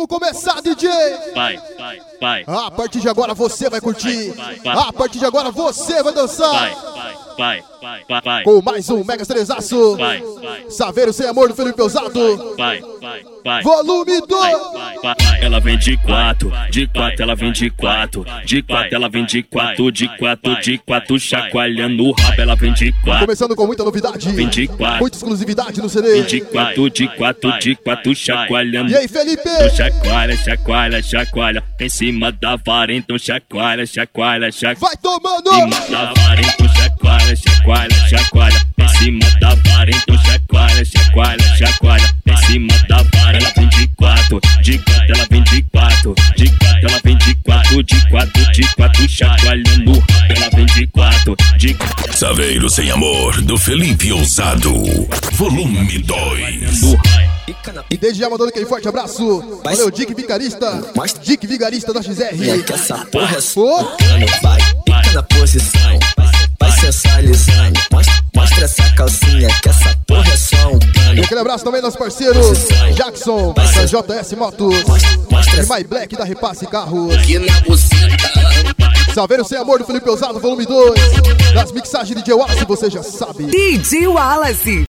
Vamos começar, DJ! Vai. A partir de agora você vai curtir. A partir de agora você vai dançar. Vai. Com mais um mega estrezaço. Saveiro Sem Amor do Felipe Ousado. Vai. Volume 2. Ela vem de quatro, ela vem de quatro, ela vem de quatro, chacoalhando o rabo, ela vem de quatro. Começando com muita novidade, Vem de quatro, muita exclusividade no CD. de quatro, chacoalhando. E aí, Felipe? Chacoalha, em cima da vara, então chacoalha. Vai tomando! Em cima da vara, então chacoalha. Em cima da vara, então chacoalha. Em cima da vara, ela vem de quatro, ela vem de quatro, ela vem de quatro, chacoalhando. Ela vem de quatro, Saveiro Sem Amor do Felipe Ousado, volume 2. E desde já mandando aquele forte abraço. Valeu, Dick Vigarista. Dick Vigarista da XR. Que essa porra é Ô, vai, fica na posição, vai sensualizando, mostra essa calcinha, que essa porra é só um e plano. aquele abraço também nosso parceiro Jackson, da JS Motos. E My Black da Repasse Carros. Que na buceta. Saveiro Sem Amor do Felipe Ousado, volume 2. Das mixagens de DJ Wallace, você já sabe. DJ Wallace.